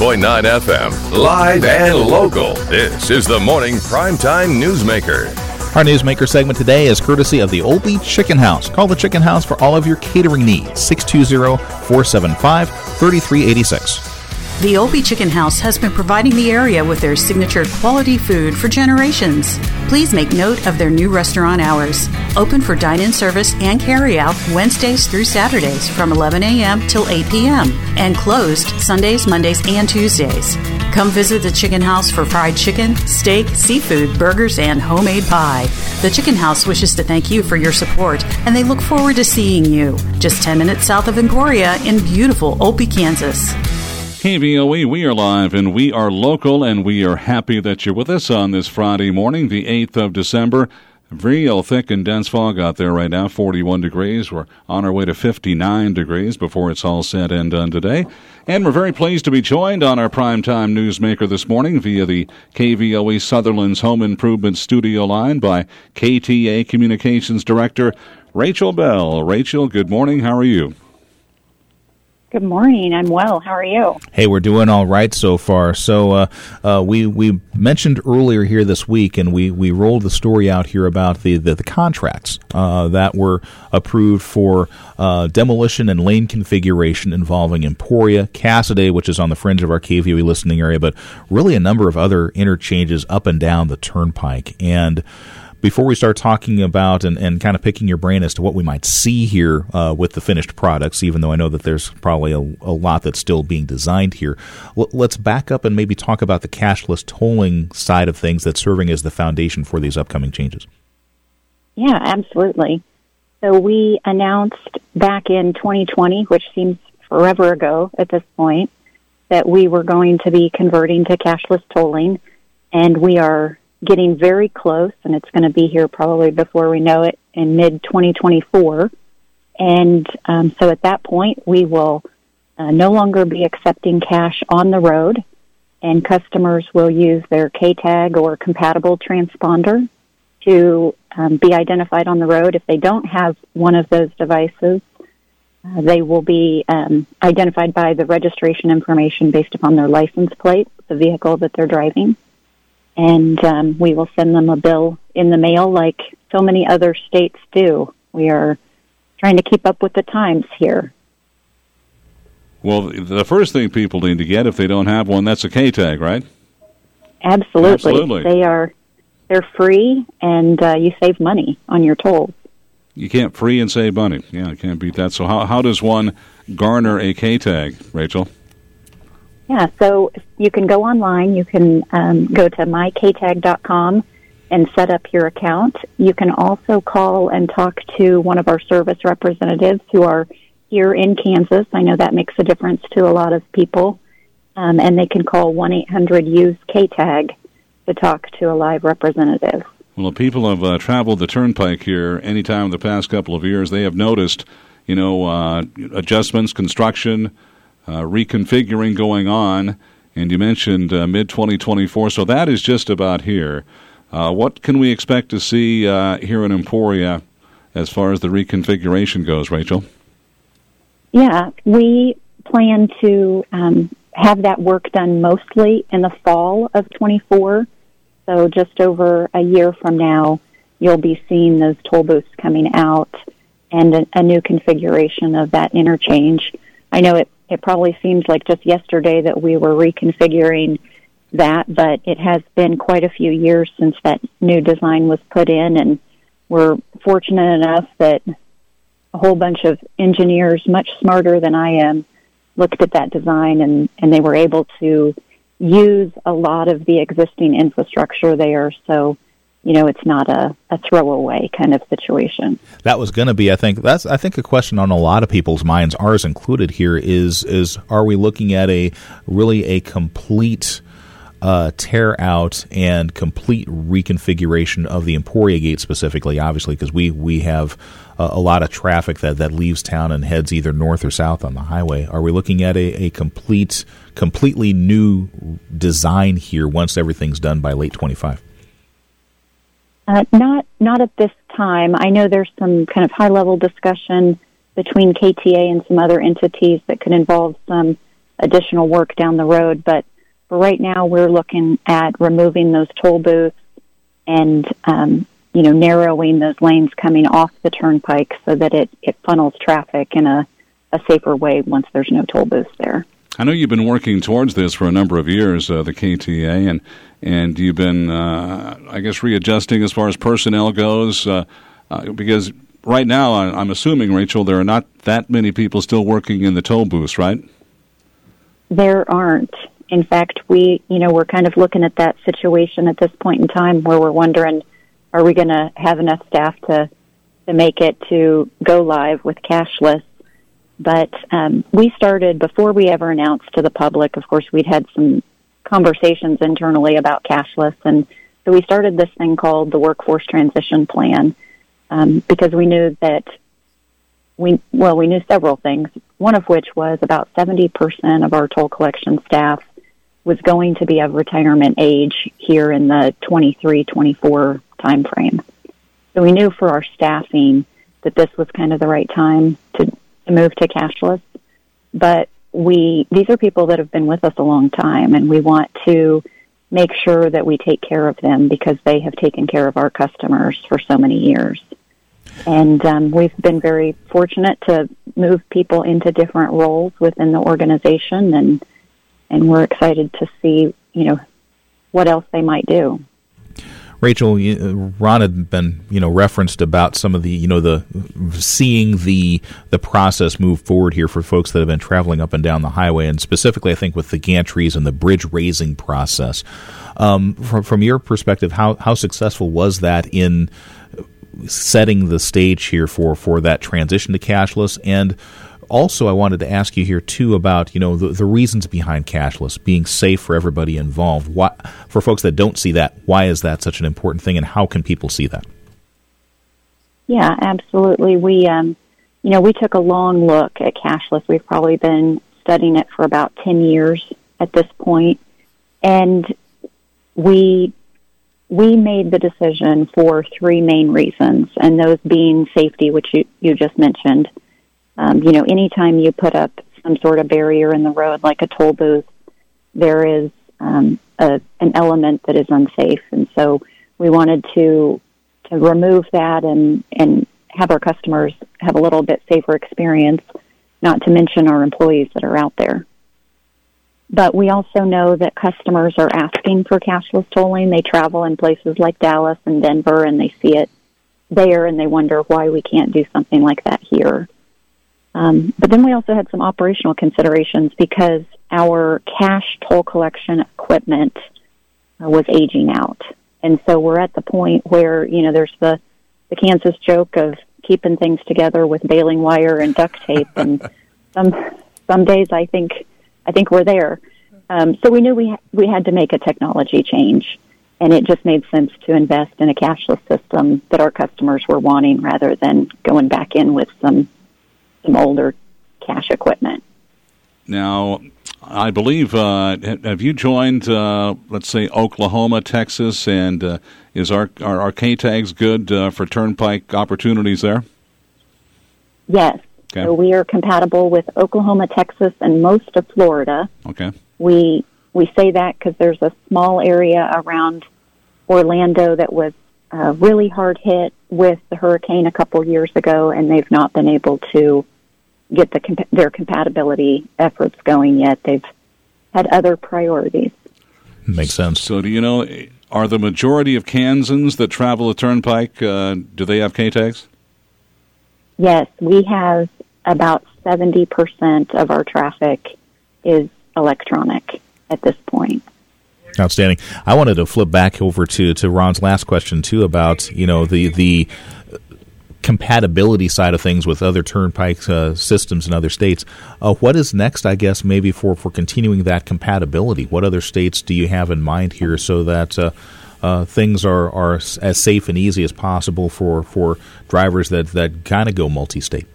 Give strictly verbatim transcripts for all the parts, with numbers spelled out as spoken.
point nine F M, live and local. This is the Morning Primetime Newsmaker. Our Newsmaker segment today is courtesy of the Olby Chicken House. Call the Chicken House for all of your catering needs. six two zero, four seven five, three three eight six. The Olby Chicken House has been providing the area with their signature quality food for generations. Please make note of their new restaurant hours. Open for dine-in service and carry-out Wednesdays through Saturdays from eleven a.m. till eight p.m. and closed Sundays, Mondays, and Tuesdays. Come visit the Chicken House for fried chicken, steak, seafood, burgers, and homemade pie. The Chicken House wishes to thank you for your support, and they look forward to seeing you. Just ten minutes south of Emporia in beautiful Olby, Kansas. K V O E, we are live and we are local, and we are happy that you're with us on this Friday morning, the eighth of December. Real thick and dense fog out there right now, forty-one degrees. We're on our way to fifty-nine degrees before it's all said and done today. And we're very pleased to be joined on our Primetime Newsmaker this morning via the K V O E Sutherland's Home Improvement Studio line by K T A Communications Director Rachel Bell. Rachel, good morning. How are you? Good morning. I'm well. How are you? Hey, we're doing all right so far. So uh, uh, we we mentioned earlier here this week, and we, we rolled the story out here about the, the, the contracts uh, that were approved for uh, demolition and lane configuration involving Emporia, Cassaday, which is on the fringe of our K V O E listening area, but really a number of other interchanges up and down the turnpike. And before we start talking about and, and kind of picking your brain as to what we might see here uh, with the finished products, even though I know that there's probably a, a lot that's still being designed here, l- let's back up and maybe talk about the cashless tolling side of things that's serving as the foundation for these upcoming changes. Yeah, absolutely. So we announced back in twenty twenty, which seems forever ago at this point, that we were going to be converting to cashless tolling, and we are getting very close, and it's going to be here probably before we know it in mid twenty twenty-four. And um, so at that point, we will uh, no longer be accepting cash on the road, and customers will use their K-tag or compatible transponder to um, be identified on the road. If they don't have one of those devices, uh, they will be um, identified by the registration information based upon their license plate, the vehicle that they're driving. And um, we will send them a bill in the mail like so many other states do. We are trying to keep up with the times here. Well, the first thing people need to get, if they don't have one, that's a K-tag, right? Absolutely. Absolutely. They are, they're free, and uh, you save money on your tolls. You can't free and save money. Yeah, I can't beat that. So how, how does one garner a K-tag, Rachel? Yeah, so you can go online. You can um, go to my k tag dot com and set up your account. You can also call and talk to one of our service representatives who are here in Kansas. I know that makes a difference to a lot of people. Um, and they can call one eight hundred use K tag to talk to a live representative. Well, if people have uh, traveled the turnpike here any time in the past couple of years, they have noticed, you know, uh, adjustments, construction, Uh, reconfiguring going on, and you mentioned uh, mid twenty twenty-four, so that is just about here. Uh, what can we expect to see uh, here in Emporia as far as the reconfiguration goes, Rachel? Yeah, we plan to um, have that work done mostly in the fall of twenty-four, so just over a year from now, you'll be seeing those toll booths coming out and a, a new configuration of that interchange. I know it It probably seems like just yesterday that we were reconfiguring that, but it has been quite a few years since that new design was put in, and we're fortunate enough that a whole bunch of engineers, much smarter than I am, looked at that design, and, and they were able to use a lot of the existing infrastructure there, so you know, it's not a, a throwaway kind of situation. That was going to be, I think, that's I think a question on a lot of people's minds, ours included here, is is are we looking at a really a complete uh, tear out and complete reconfiguration of the Emporia Gate specifically, obviously, because we, we have uh, a lot of traffic that, that leaves town and heads either north or south on the highway. Are we looking at a, a complete, completely new design here once everything's done by late twenty-five? Uh, not not at this time. I know there's some kind of high-level discussion between K T A and some other entities that could involve some additional work down the road. But for right now, we're looking at removing those toll booths and, um, you know, narrowing those lanes coming off the turnpike so that it, it funnels traffic in a, a safer way once there's no toll booths there. I know you've been working towards this for a number of years, uh, the K T A, and and you've been, uh, I guess, readjusting as far as personnel goes, uh, uh, because right now, I'm assuming, Rachel, there are not that many people still working in the toll booths, right? There aren't. In fact, we, you know, we're kind of looking at that situation at this point in time where we're wondering, are we going to have enough staff to, to make it to go live with cashless? But um, we started, before we ever announced to the public, of course, we'd had some conversations internally about cashless, and so we started this thing called the Workforce Transition Plan, um, because we knew that, we well, we knew several things, one of which was about seventy percent of our toll collection staff was going to be of retirement age here in the twenty-three twenty-four time frame. So we knew for our staffing that this was kind of the right time to to move to cashless, but we these are people that have been with us a long time, and we want to make sure that we take care of them because they have taken care of our customers for so many years. And um, we've been very fortunate to move people into different roles within the organization, and and we're excited to see, you know, what else they might do. Rachel, Ron had been, you know, referenced about some of the, you know, the seeing the the process move forward here for folks that have been traveling up and down the highway, and specifically, I think, with the gantries and the bridge raising process. Um, from from your perspective, how how successful was that in setting the stage here for for that transition to cashless? And also, I wanted to ask you here, too, about, you know, the, the reasons behind cashless, being safe for everybody involved. Why, for folks that don't see that, why is that such an important thing, and how can people see that? Yeah, absolutely. We, um, you know, we took a long look at cashless. We've probably been studying it for about ten years at this point, and we we made the decision for three main reasons, and those being safety, which you, you just mentioned. Um, you know, anytime you put up some sort of barrier in the road, like a toll booth, there is um, a, an element that is unsafe. And so we wanted to to remove that and, and have our customers have a little bit safer experience, not to mention our employees that are out there. But we also know that customers are asking for cashless tolling. They travel in places like Dallas and Denver, and they see it there, and they wonder why we can't do something like that here. Um, but then we also had some operational considerations because our cash toll collection equipment uh, was aging out. And so we're at the point where, you know, there's the, the Kansas joke of keeping things together with baling wire and duct tape. And some some days I think I think we're there. Um, so we knew we, ha- we had to make a technology change. And it just made sense to invest in a cashless system that our customers were wanting rather than going back in with some some older cash equipment. Now, I believe, uh, have you joined, uh, let's say, Oklahoma, Texas, and uh, is our, our, our K-Tags good uh, for turnpike opportunities there? Yes. Okay. So we are compatible with Oklahoma, Texas, and most of Florida. Okay. We, we say that because there's a small area around Orlando that was uh, really hard hit with the hurricane a couple years ago, and they've not been able to get the comp- their compatibility efforts going yet. They've had other priorities. Makes sense. So do you know, are the majority of Kansans that travel the turnpike, uh, do they have K-Tags? Yes, we have about seventy percent of our traffic is electronic at this point. Outstanding. I wanted to flip back over to, to Ron's last question, too, about, you know, the the compatibility side of things with other turnpike uh, systems in other states. Uh, what is next, I guess, maybe for, for continuing that compatibility? What other states do you have in mind here so that uh, uh, things are, are as safe and easy as possible for, for drivers that, that kind of go multi-state?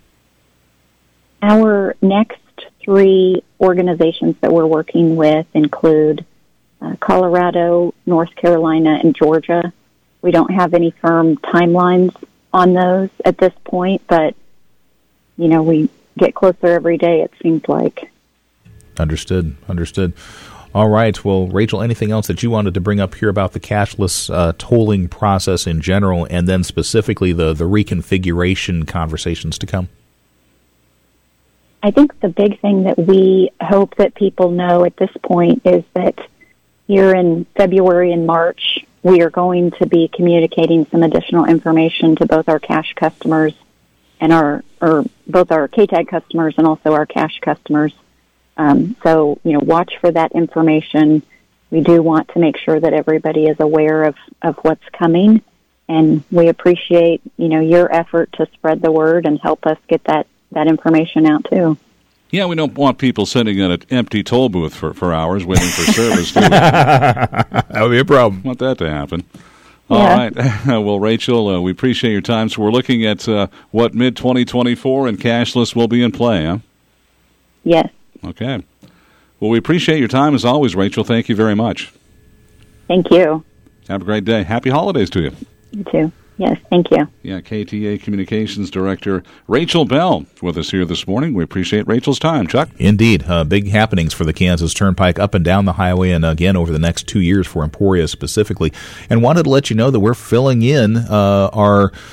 Our next three organizations that we're working with include uh, Colorado, North Carolina, and Georgia. We don't have any firm timelines on those at this point, but, you know, we get closer every day, it seems like. Understood. Understood. All right. Well, Rachel, anything else that you wanted to bring up here about the cashless uh, tolling process in general, and then specifically the, the reconfiguration conversations to come? I think the big thing that we hope that people know at this point is that here in February and March, we are going to be communicating some additional information to both our cash customers and our, or both our K TAG customers and also our cash customers. Um, so, you know, watch for that information. We do want to make sure that everybody is aware of, of what's coming, and we appreciate, you know, your effort to spread the word and help us get that, that information out too. Yeah, we don't want people sitting in an empty toll booth for, for hours waiting for service, do we? That would be a problem. Want that to happen. Yeah. All right. Well, Rachel, uh, we appreciate your time. So we're looking at uh, what, mid twenty twenty-four, and cashless will be in play, huh? Yes. Okay. Well, we appreciate your time as always, Rachel. Thank you very much. Thank you. Have a great day. Happy holidays to you. You too. Yes, thank you. Yeah, K T A Communications Director Rachel Bell with us here this morning. We appreciate Rachel's time. Chuck? Indeed. Uh, big happenings for the Kansas Turnpike up and down the highway, and again over the next two years for Emporia specifically. And wanted to let you know that we're filling in uh, our